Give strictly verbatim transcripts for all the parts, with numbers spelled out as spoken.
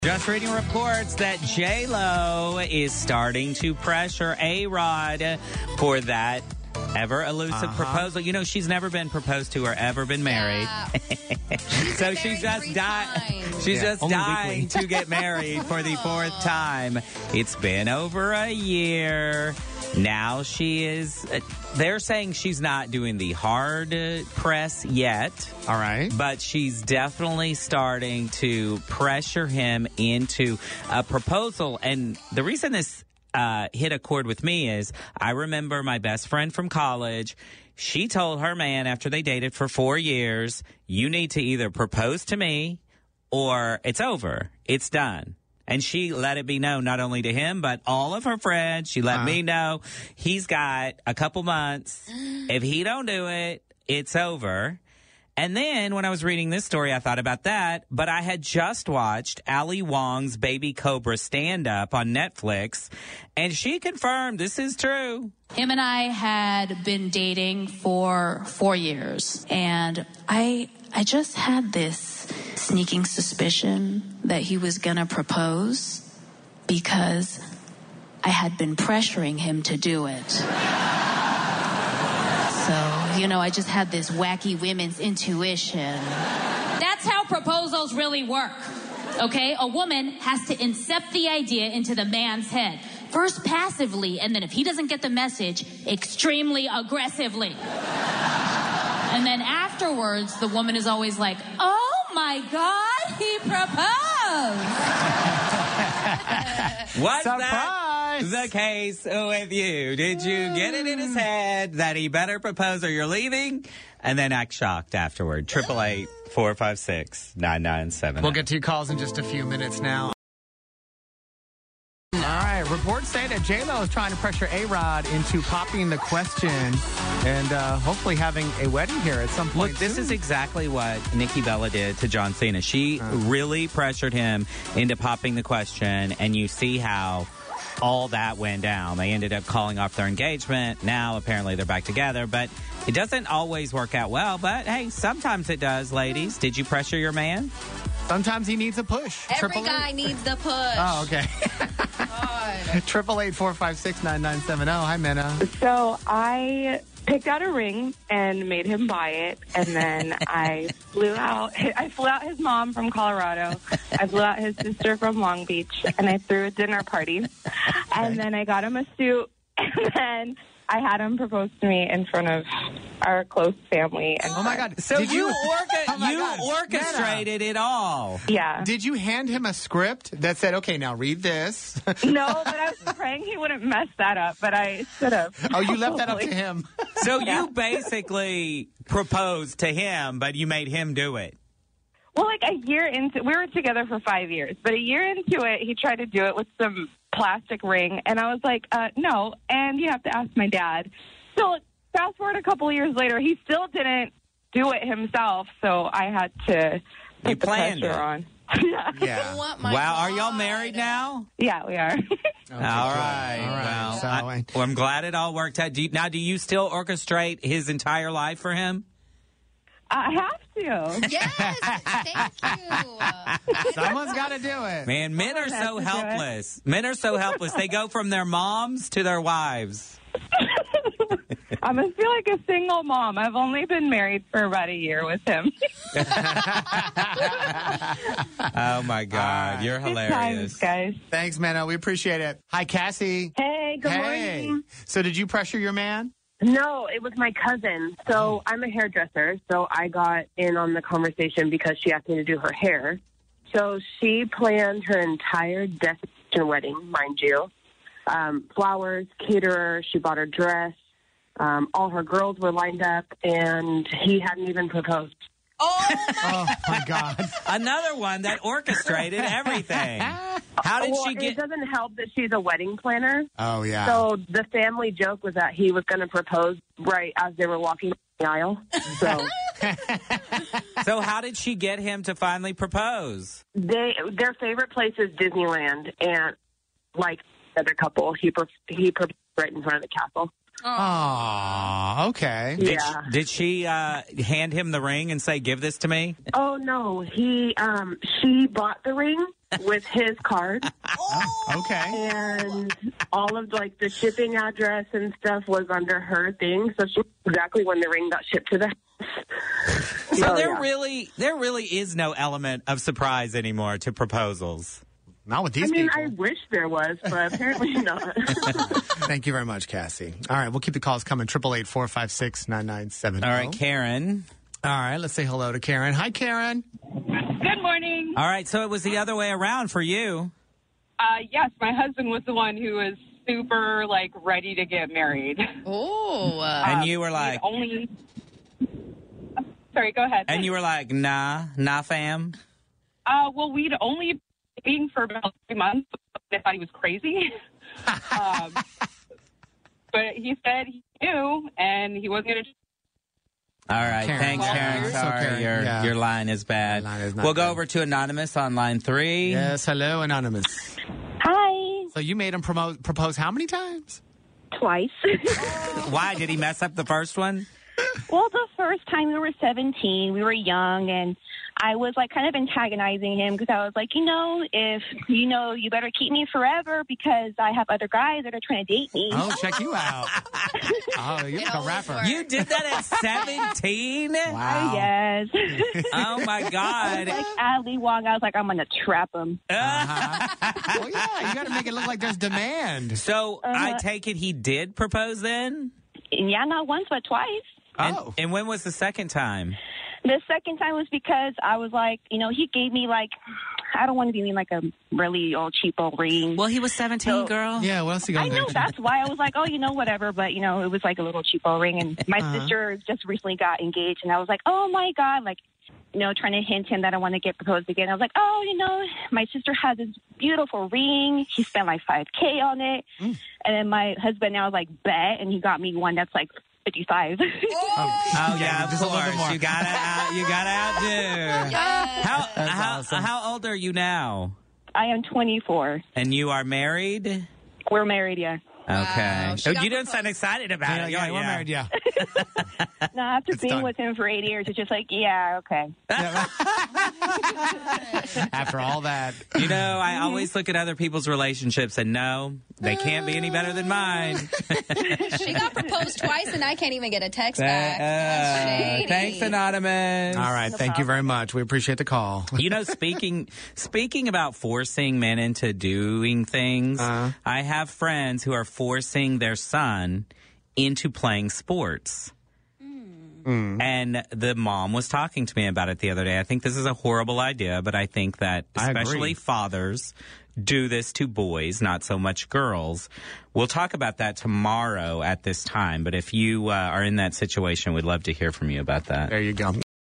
Just reading reports that J-Lo is starting to pressure A-Rod for that ever elusive uh-huh. proposal. You know, she's never been proposed to or ever been married. Yeah. So she's just dying. She's yeah, just dying to get married for the fourth time. It's been over a year. Now she is, uh, they're saying she's not doing the hard uh, press yet. All right. But she's definitely starting to pressure him into a proposal. And the reason this uh, hit a chord with me is I remember my best friend from college. She told her man after they dated for four years, you need to either propose to me or it's over. It's done. And she let it be known not only to him, but all of her friends. She let uh-huh. me know he's got a couple months. If he don't do it, it's over. And then when I was reading this story, I thought about that. But I had just watched Ali Wong's Baby Cobra stand-up on Netflix. And she confirmed this is true. Him and I had been dating for four years. And I, I just had this sneaking suspicion that he was going to propose because I had been pressuring him to do it. So, you know, I just had this wacky women's intuition. That's how proposals really work, okay? A woman has to incept the idea into the man's head. First passively, and then if he doesn't get the message, extremely aggressively. And then afterwards, the woman is always like, oh my God, he proposed. Was Surprise! that the case with you? Did you get it in his head that he better propose or you're leaving? And then act shocked afterward. Triple eight, four five six, nine nine seven. We'll get to your calls in just a few minutes now. All right. Reports say that J-Lo is trying to pressure A-Rod into popping the question and uh, hopefully having a wedding here at some point. Look, this soon. is exactly what Nikki Bella did to John Cena. She uh. really pressured him into popping the question, and you see how all that went down. They ended up calling off their engagement. Now, apparently, they're back together, but it doesn't always work out well. But, hey, sometimes it does, ladies. Did you pressure your man? Sometimes he needs a push. Every Triple guy eight. needs the push. Oh, okay. Triple eight four five six nine nine seven zero. Hi, Minna. So I picked out a ring and made him buy it, and then I flew out. I flew out his mom from Colorado. I flew out his sister from Long Beach, and I threw a dinner party. Okay. And then I got him a suit, and then I had him propose to me in front of our close family. And oh, my God. So Did you, you, orca- oh you God. orchestrated Minna. It all. Yeah. Did you hand him a script that said, okay, now read this? No, but I was praying he wouldn't mess that up, but I should have. Oh, you left that up to him. So yeah. you basically proposed to him, but you made him do it. Well, like a year into, we were together for five years, but a year into it, he tried to do it with some plastic ring, and I was like, uh, no, and you have to ask my dad. So fast forward a couple of years later, he still didn't do it himself, so I had to put You the planned pressure it. on. Yeah. Oh, Wow, God. are y'all married now? Yeah, we are. Okay. All right. All right. Well, So I, I- well, I'm glad it all worked out. Do you, now, do you still orchestrate his entire life for him? I have to. Yes, thank you. Someone's got to do it. Man, men are Someone so has to do it. helpless. Men are so helpless. They go from their moms to their wives. I'm going to feel like a single mom. I've only been married for about a year with him. Oh, my God. right. You're Good hilarious. times, guys. Thanks, Minna. We appreciate it. Hi, Cassie. Hey, good Hey. morning. So did you pressure your man? No, it was my cousin. So I'm a hairdresser, so I got in on the conversation because she asked me to do her hair. So she planned her entire destination wedding, mind you. Um, flowers, caterer, she bought her dress. Um, all her girls were lined up, and he hadn't even proposed. Oh, my Oh, my God. Another one that orchestrated everything. How did well, she it get... doesn't help that she's a wedding planner. Oh, yeah. So the family joke was that he was going to propose right as they were walking down the aisle. So So how did she get him to finally propose? they their favorite place is Disneyland, and like the other couple, he pro- he proposed right in front of the castle. Aw, okay. Did, Yeah. did she uh, hand him the ring and say, give this to me? Oh no, he um she bought the ring with his card, Okay. and all of like the shipping address and stuff was under her thing. So she knew exactly when the ring got shipped to the house. So Oh, there yeah. really there really is no element of surprise anymore to proposals. Not with I these mean, people. I wish there was, but apparently not. Thank you very much, Cassie. All right, we'll keep the calls coming. Triple eight four five six nine nine seven. All right, Karen. All right, let's say hello to Karen. Hi, Karen. Good morning. All right, so it was the other way around for you. Uh, yes, my husband was the one who was super, like, ready to get married. Oh. Uh, And you were He'd like only. Sorry, go ahead. and you were like, nah, nah fam. Uh, well, we'd only been dating for about three months. I thought he was crazy. um, but he said he knew, and he wasn't going to. All right, Karen. thanks, Well, Karen. you're so Sorry, Karen. your Yeah. your line is bad. Your line is not we'll go good. over to Anonymous on line three. Yes, hello, Anonymous. Hi. So you made him promote, propose how many times? Twice. Why did he mess up the first one? Well, the first time we were seventeen, we were young, and I was like kind of antagonizing him because I was like, you know, if you know, you better keep me forever because I have other guys that are trying to date me. Oh, check you out. Oh, you're It like a always rapper. works. You did that at seventeen? Wow. Yes. Oh my God. Like Ali Wong, I was like, I'm gonna trap him. Uh-huh. Well, yeah, you got to make it look like there's demand. So I Uh-huh. take it he did propose then? And yeah, not once but twice. And, Oh. and when was the second time? The second time was because I was like, you know, he gave me like, I don't want to be mean, like a really old cheapo ring. Well, he was seventeen, So- girl. Yeah, what else you I got know there? that's why I was like, oh, you know, whatever. But you know, it was like a little cheapo ring, and my Uh-huh. sister just recently got engaged, and I was like, oh my god, like, you know, trying to hint him that I want to get proposed again. I was like, oh, you know, my sister has this beautiful ring. He spent like five k on it, Mm. and then my husband now is like, bet, and he got me one that's like fifty-five. Oh yeah, of just a little bit course. more. You gotta out, you gotta outdo. How That's how awesome. how old are you now? I am twenty-four. And you are married? We're married, yeah. Okay. Wow, she Oh, got you don't proposed. sound excited about Yeah, it. yeah, Oh, we're married, yeah. No, after It's being done. with him for eight years, it's just like, yeah, okay. After all that. You know, I always look at other people's relationships and no, they can't be any better than mine. She got proposed twice, and I can't even get a text Uh, back. That's shady. thanks, Anonymous. All right, thank you very much. We appreciate the call. You know, speaking speaking about forcing men into doing things, Uh-huh. I have friends who are forcing their son into playing sports. Mm. And the mom was talking to me about it the other day. I think this is a horrible idea, but I think that I agree. especially fathers do this to boys, not so much girls. We'll talk about that tomorrow at this time. But if you uh, are in that situation, we'd love to hear from you about that. There you go.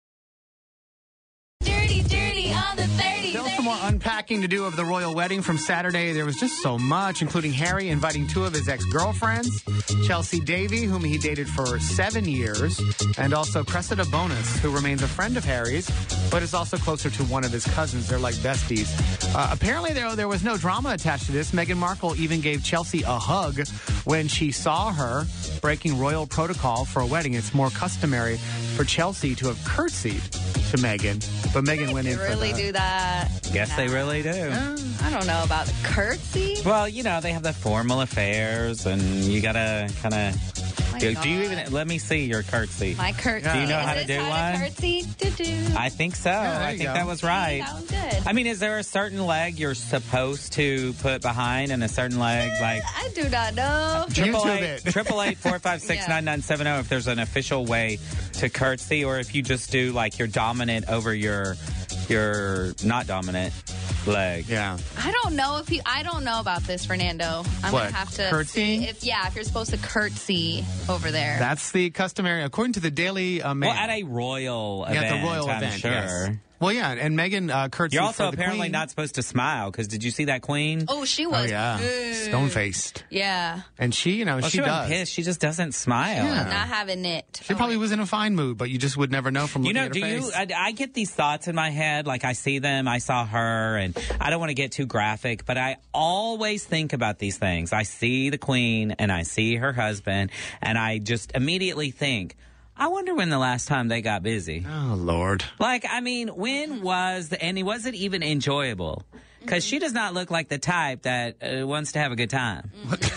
Dirty, dirty on the thirty. Still some more unpacking to do of the royal wedding from Saturday. There was just so much, including Harry inviting two of his ex-girlfriends, Chelsea Davy, whom he dated for seven years, and also Cressida Bonus, who remains a friend of Harry's, but is also closer to one of his cousins. They're like besties. Uh, apparently, there, there was no drama attached to this. Meghan Markle even gave Chelsea a hug when she saw her breaking royal protocol for a wedding. It's more customary for Chelsea to have curtsied to Meghan, but Meghan went in You for really the... do that? Yes, they really do. I don't know about the curtsy. Well, you know, they have the formal affairs, and you gotta kind of. My Do, do you God. even let me see your curtsy? My curtsy. Do you know Is how to this do how one? curtsy? Do-do. I think so. there I you think go. that was right. That was good. I mean, is there a certain leg you're supposed to put behind, and a certain leg like? I do not know. Triple YouTube eight, it. triple eight, four five six nine nine seven zero. If there's an official way to curtsy, or if you just do like you're dominant over your your not dominant leg. Yeah. I don't know if you. I don't know about this, Fernando. I'm What, gonna have to curtsying? see if yeah, if you're supposed to curtsy over there. That's the customary, according to the Daily uh, Mail. Well, at a royal Yeah, event, at the royal I'm event, sure. yes. Well, yeah, and Meghan uh, curtsied You're also for the apparently queen. not supposed to smile, because did you see that queen? Oh, she Oh, was. yeah. Stone-faced. Yeah. And she, you know, Well, she, she does. wasn't pissed. She just doesn't smile. Yeah. Not having it. She probably was in a fine mood, but you just would never know from You looking know, at do her you? face. I, I get these thoughts in my head, like I see them, I saw her, and I don't want to get too graphic, but I always think about these things. I see the queen and I see her husband, and I just immediately think, I wonder when the last time they got busy. Oh, Lord. Like, I mean, when was the, and was it even enjoyable? Because she does not look like the type that uh, wants to have a good time.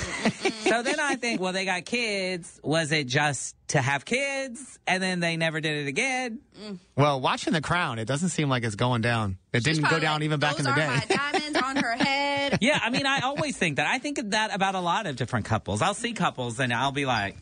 So then I think, well, they got kids. Was it just to have kids, and then they never did it again? Well, watching The Crown, it doesn't seem like it's going down. It She's didn't go probably down like, even back those in the day. are my diamonds on her head. Yeah, I mean, I always think that. I think that about a lot of different couples. I'll see couples, and I'll be like,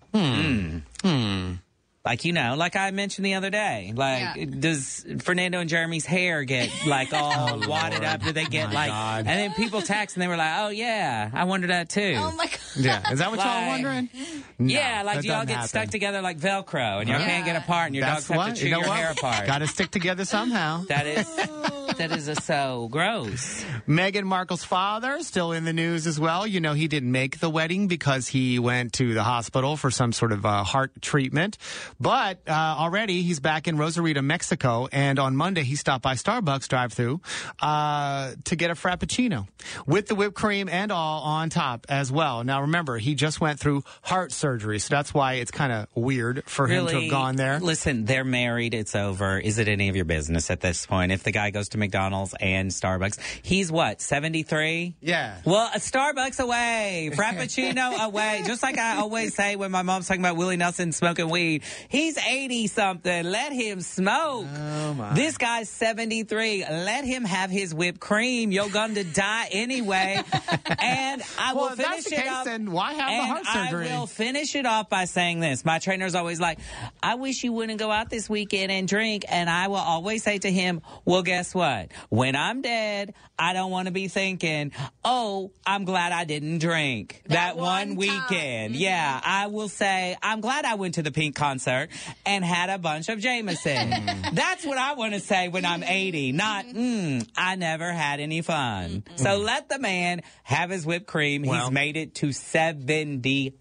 hmm. Hmm. Like, you know, like I mentioned the other day. Like, Yeah. does Fernando and Jeremy's hair get, like, all wadded up? Do they get, My like... God. And then people text, and they were like, oh, yeah, I wonder that, too. Oh, my God. Yeah. Is that what y'all Like- are wondering? No, Yeah, like, that do y'all doesn't get happen. stuck together like Velcro, and y'all Yeah. can't get apart, and your That's dogs have what? to chew You know your what? hair apart. Got to stick together somehow. That is... That is a so gross. Meghan Markle's father still in the news as well. You know, he didn't make the wedding because he went to the hospital for some sort of uh, heart treatment. But uh, already he's back in Rosarito, Mexico. And on Monday, he stopped by Starbucks drive-thru uh, to get a Frappuccino with the whipped cream and all on top as well. Now, remember, he just went through heart surgery. So that's why it's kind of weird for him to have gone there. Listen, they're married. It's over. Is it any of your business at this point? If the guy goes to McDonald's and Starbucks, he's what, seventy-three? Yeah. Well, a Starbucks away, Frappuccino away. Just like I always say when my mom's talking about Willie Nelson smoking weed, he's eighty something. Let him smoke. Oh, my. This guy's seventy-three. Let him have his whipped cream. You're going to die anyway. And I Well, will if that's finish the it case, up. then why have the and heart surgery? I will finish it off by saying this. My trainer's always like, I wish you wouldn't go out this weekend and drink. And I will always say to him, well, guess what? When I'm dead, I don't want to be thinking, oh, I'm glad I didn't drink that, That one, one time. weekend. Mhm. Yeah, I will say, I'm glad I went to the Pink concert and had a bunch of Jameson. That's what I want to say when I'm eighty, not, mm, I never had any fun. So let the man have his whipped cream. Well- He's made it to seventy-three.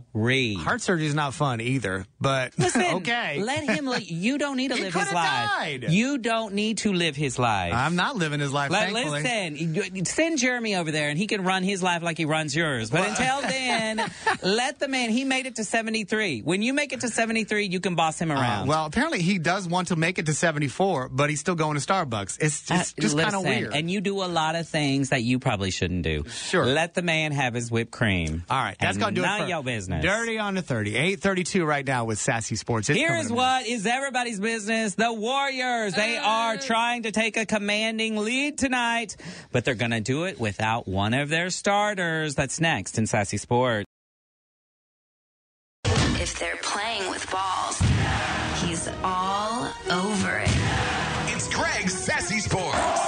Heart surgery is not fun either, but Listen, okay. let him live. You don't need to He live his coulda life. died. You don't need to live his life. I'm not living his life, Like, thankfully. listen, send Jeremy over there and he can run his life like he runs yours. But until then, let the man, he made it to seventy-three. When you make it to seventy-three, you can boss him Uh, around. well, apparently he does want to make it to seventy-four, but he's still going to Starbucks. It's just, Uh, just kind of listen, weird. And you do a lot of things that you probably shouldn't do. Sure. Let the man have his whipped cream. All right, that's And going to do it none for of your business. Dirty on the thirty. eight thirty-two right now with Sassy Sports. It's Here coming is to me. what is everybody's business. The Warriors, they are trying to take a commanding lead tonight, but they're going to do it without one of their starters. That's next in Sassy Sports. If they're playing with balls, he's all over it. It's Greg's Sassy Sports.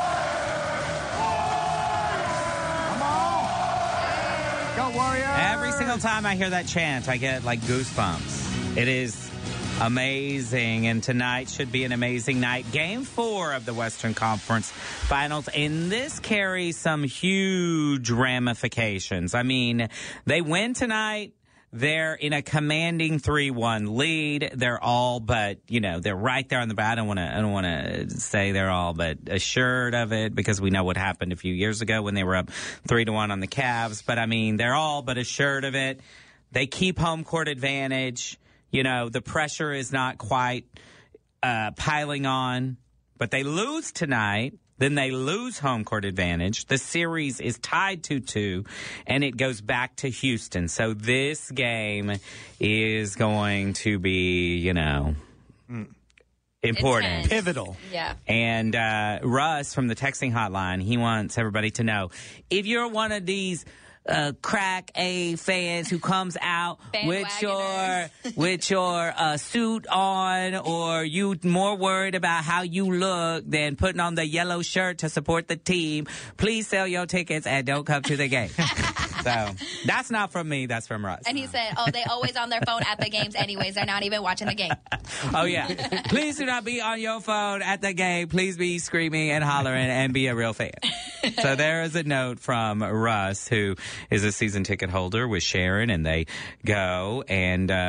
Go Warriors! Every single time I hear that chant, I get like goosebumps. It is amazing, and tonight should be an amazing night. Game four of the Western Conference Finals, and this carries some huge ramifications. I mean, they win tonight. They're in a commanding three one lead. They're all but, you know, they're right there on the bat. I don't want to, I don't want to say they're all but assured of it because we know what happened a few years ago when they were up three to one on the Cavs. But I mean, they're all but assured of it. They keep home court advantage. You know, the pressure is not quite uh, piling on, but they lose tonight. Then they lose home court advantage. The series is tied two two, and it goes back to Houston. So this game is going to be, you know, important. Intense. Pivotal. Yeah. And uh, Russ from the texting hotline, he wants everybody to know, if you're one of these uh, crack A fans who comes out with your Bandwagoners. with your uh, suit on, or you more worried about how you look than putting on the yellow shirt to support the team, please sell your tickets and don't come to the game. So that's not from me. That's from Russ. And he said, oh, they always on their phone at the games anyways. They're not even watching the game. Oh, yeah. Please do not be on your phone at the game. Please be screaming and hollering and be a real fan. So there is a note from Russ, who is a season ticket holder with Sharon, and they go. And uh,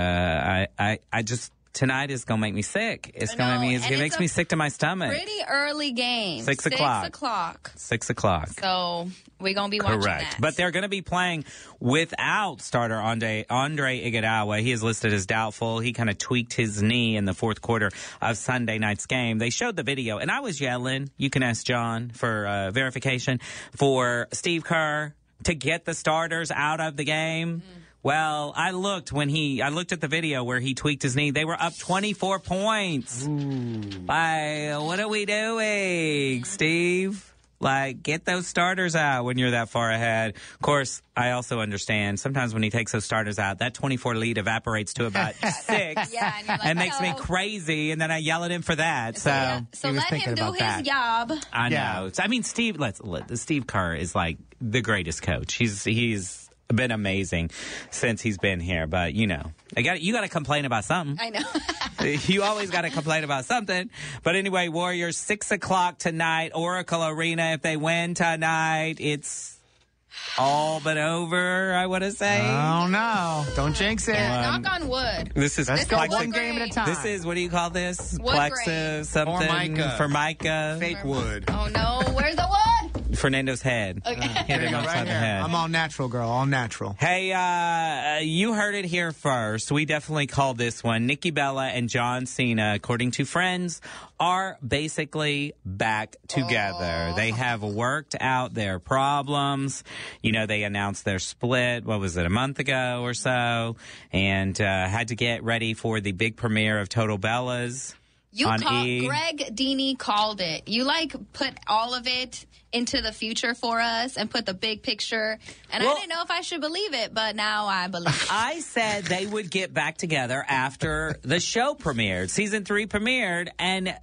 I, I, I just... Tonight is going to make me sick. It's going to make me, it's, it makes me sick to my stomach. Pretty early game. Six, Six o'clock. Six o'clock. Six o'clock. So we're going to be watching Correct. that. But they're going to be playing without starter Andre, Andre Iguodala. He is listed as doubtful. He kind of tweaked his knee in the fourth quarter of Sunday night's game. They showed the video, and I was yelling, you can ask John for uh, verification, for Steve Kerr to get the starters out of the game. Mm. Well, I looked when he, I looked at the video where he tweaked his knee. They were up twenty-four points. Ooh. Like, what are we doing, Steve? Like, get those starters out when you're that far ahead. Of course, I also understand sometimes when he takes those starters out, that twenty-four lead evaporates to about six. Yeah, and you're like, and makes no. me crazy, and then I yell at him for that. So, yeah. so let him do his that. job. I know. Yeah. I mean, Steve, let's, let, Steve Kerr is like the greatest coach. He's, he's, been amazing since he's been here, but you know, I got you got to complain about something. I know. You always got to complain about something. But anyway, Warriors six o'clock tonight, Oracle Arena. If they win tonight, it's all but over. I want to say. Oh no! Don't jinx it. Yeah, knock on wood. This is Let's go plexi- one game at a time. This is what do you call this? Wood Plexus grain. something Formica. Formica. Fake wood. Oh no! Where's the wood? Fernando's head. Okay. Hit him upside Right the here. head. I'm all natural, girl. All natural. Hey, uh, you heard it here first. We definitely called this one. Nikki Bella and John Cena, according to friends, are basically back together. Oh. They have worked out their problems. You know, they announced their split, what was it, a month ago or so, and uh, had to get ready for the big premiere of Total Bellas. You on call, E! Greg Deeney called it. You like put all of it into the future for us and put the big picture. And Well- I didn't know if I should believe it, but now I believe it. I said they would get back together after the show premiered. Season three premiered, and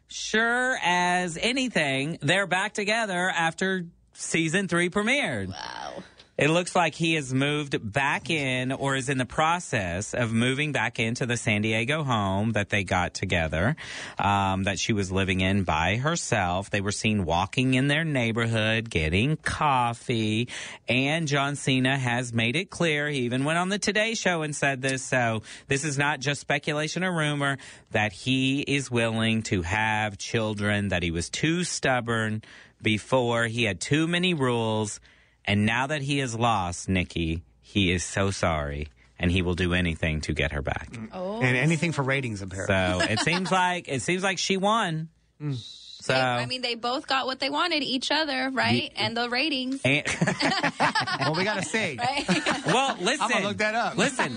sure as anything, they're back together after season three premiered. Wow. It looks like he has moved back in, or is in the process of moving back into the San Diego home that they got together, um, that she was living in by herself. They were seen walking in their neighborhood, getting coffee, and John Cena has made it clear, he even went on the Today Show and said this, so this is not just speculation or rumor, that he is willing to have children, that he was too stubborn before, he had too many rules. And now that he has lost Nikki, he is so sorry, and he will do anything to get her back. Oh. And anything for ratings, apparently. So it seems like it seems like she won. Mm. So They- I mean, they both got what they wanted, each other, right? And the ratings. and, Well, we got to see. Right? well, listen, I'm gonna look that up. Listen,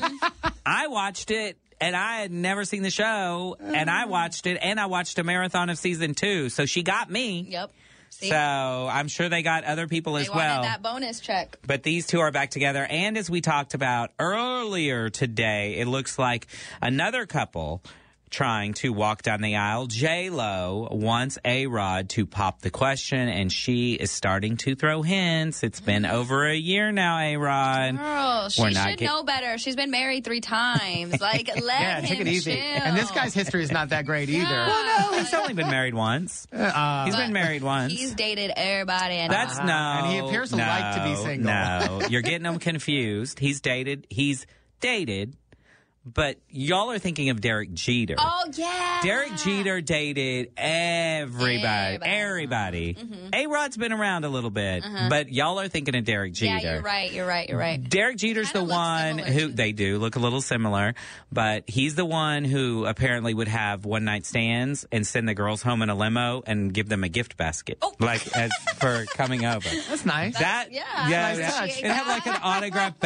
I watched it. And I had never seen the show, and I watched it, and I watched a marathon of season two. So she got me. Yep. See? So I'm sure they got other people as they wanted well. that bonus check. But these two are back together. And as we talked about earlier today, it looks like another couple trying to walk down the aisle. J-Lo wants A-Rod to pop the question, and she is starting to throw hints. It's been over a year now, A-Rod. Girl, she We're should not get- know better. She's been married three times. Like, let Yeah, him take it easy. chill. And this guy's history is not that great either. Yeah. No, he's only been married once. Uh, He's But been married once. He's dated everybody. And That's no. And he appears to no, like to be single. No, you're getting them confused. He's dated. He's dated. But y'all are thinking of Derek Jeter. Oh, yeah. Derek Jeter dated everybody. Everybody. Everybody. Mm-hmm. A-Rod's been around a little bit, Uh-huh. but y'all are thinking of Derek Jeter. Yeah, you're right. You're right. You're right. Derek Jeter's the Kinda look one similar who to- they do look a little similar, but he's the one who apparently would have one night stands and send the girls home in a limo and give them a gift basket, Oh. like as for coming over. That's nice. That yeah, yeah, nice touch. and have like an autographed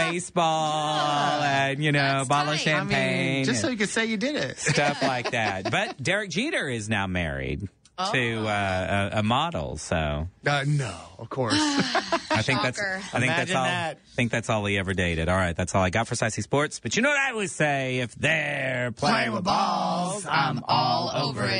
baseball and you know That's bottle of tight. I mean, I champagne, mean, just so and you could say you did it. stuff like that. But Derek Jeter is now married Oh. to uh, a, a model, so Uh, no, of course. I think that's Shocker. I think that's Imagine all. that. I think that's all he ever dated. All right, that's all I got for Sassy Sports. But you know what I would say: if they're playing with balls, I'm all over it.